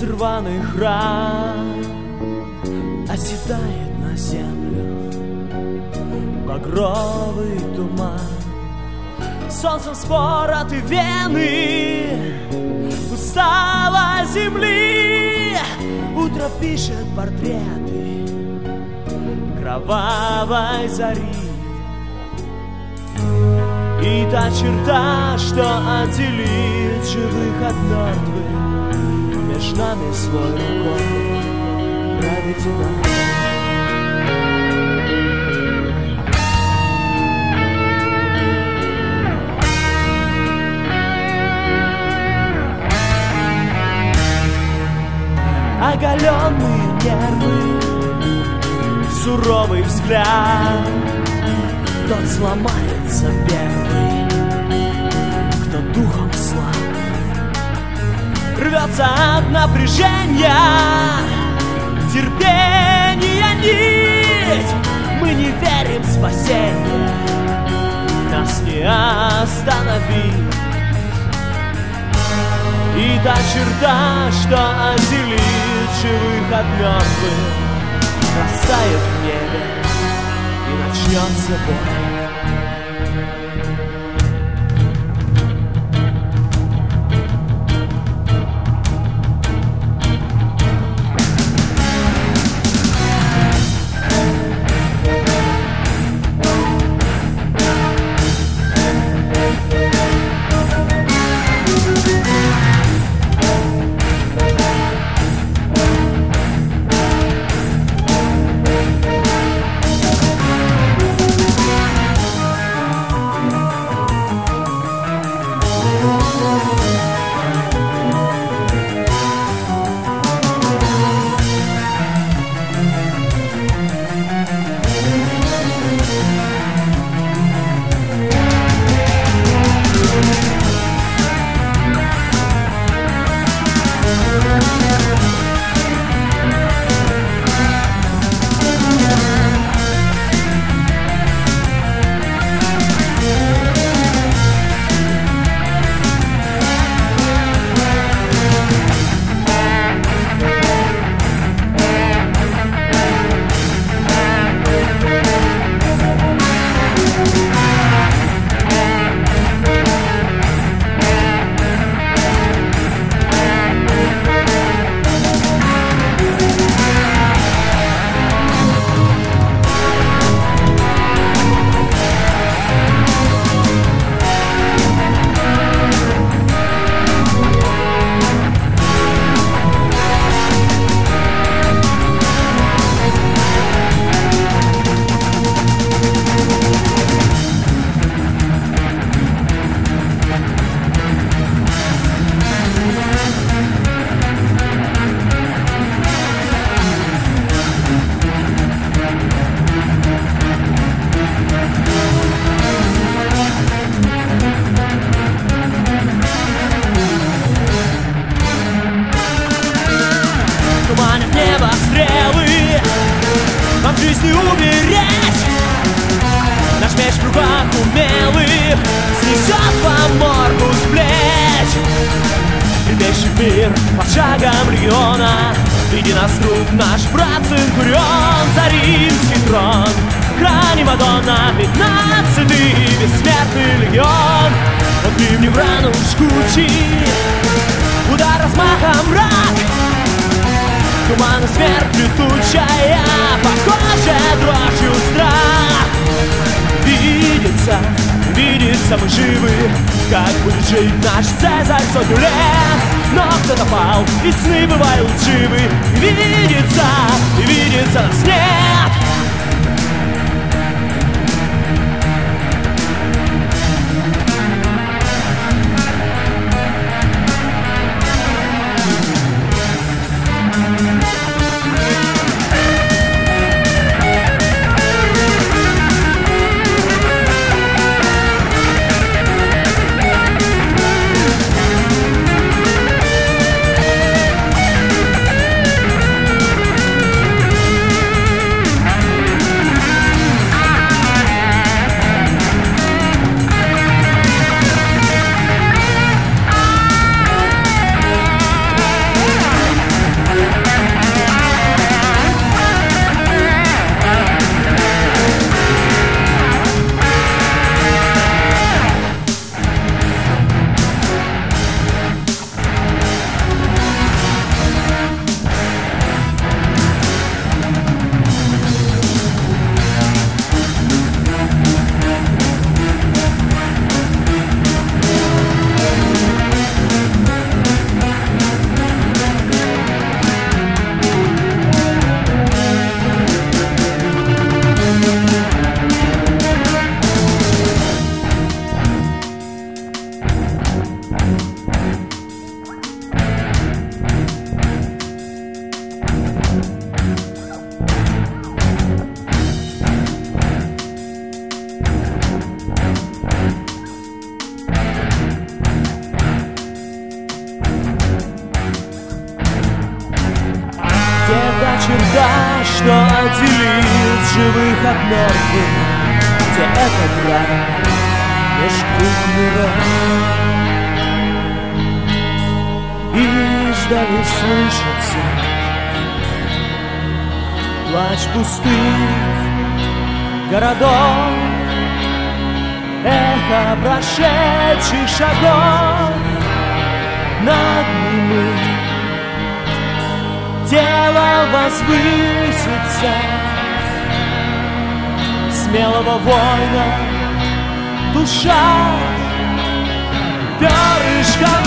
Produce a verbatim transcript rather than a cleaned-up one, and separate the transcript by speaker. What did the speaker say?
Speaker 1: рваных ран оседает на землю багровый туман. Солнцем спороты вены усталой земли. Утро пишет портреты кровавой зари. И та черта, что отделит живых от мертвых, между нами свой рукой проведена. Оголенные нервы, суровый взгляд. Тот сломается первый, кто духом слаб. Рвется от напряжения терпения нить. Мы не верим в спасение, нас не остановить. И та черта, что отделит живых от мертвых, растает в небе, и начнется бой. Нам в жизни умереть. Наш меч в руках умелых снесет по морду с плеч. Летящий мир под шагом легиона. Впереди нас друг наш брат Центурион. За римский трон храни Мадонна, пятнадцатый бессмертный легион. Он бивни в рану жгучий, удар размахом мрак. Туман и смерть летучая, похоже дрожью страх. Видится, видится, мы живы, как будет жить наш Цезарь сотню лет. Но кто-то пал, и сны бывают живы. Видится, видится, нас нет. живых от мертвых, где это грань меж двух миров. Издали слышится плач пустых городов, эхо прошедших шагов над ними. Тело возвысится смелого воина, душа перышком